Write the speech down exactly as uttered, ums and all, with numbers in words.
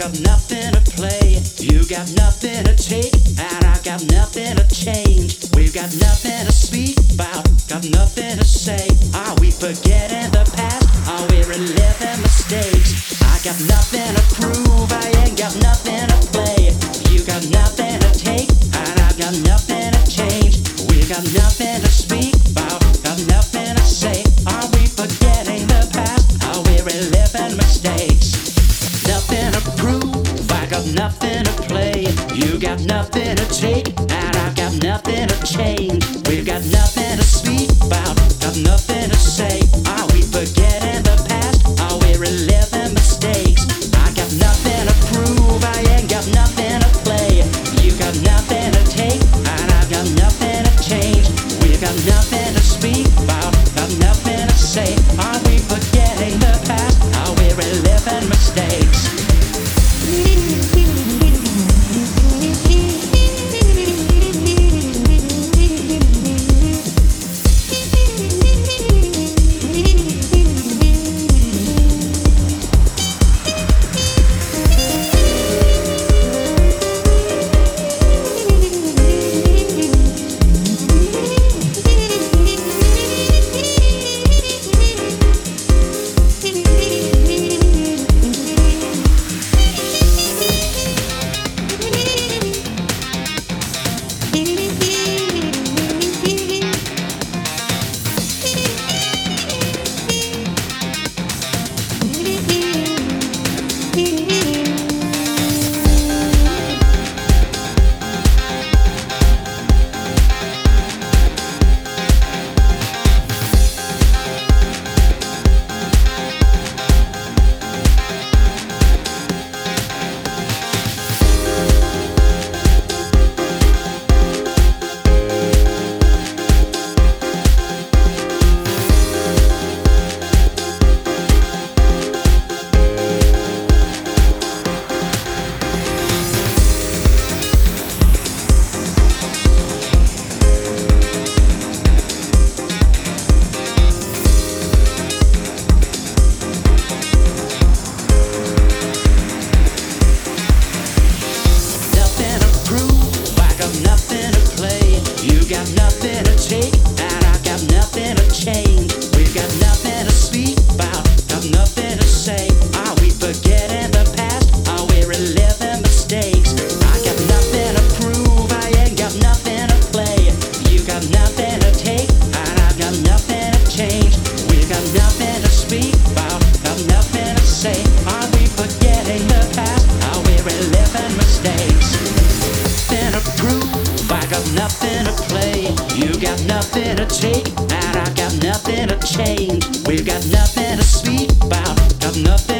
got nothing to play. You got nothing to take, and I got nothing to change. We've got nothing to speak about, got nothing to say. Are we forgetting the past? Are we reliving mistakes? I got nothing to prove, I ain't got nothing to play. You got nothing to take, and I got nothing to change. We got nothing to speak about, got nothing to say. Are we forgetting the past? Are we reliving mistakes? Nothing to prove, I got nothing to play. You got nothing to take, and I got nothing to change. We've got nothing to speak about, got nothing to say. Are we forgetting the past? Are we reliving mistakes? I got nothing to prove, I ain't got nothing to play. You got nothing to take, and I got nothing to change. We got nothing to speak about, got nothing to say. Are we forgetting the past? Are we reliving mistakes? You got nothing to take, and I got nothing to change. We've got nothing to speak about, got nothing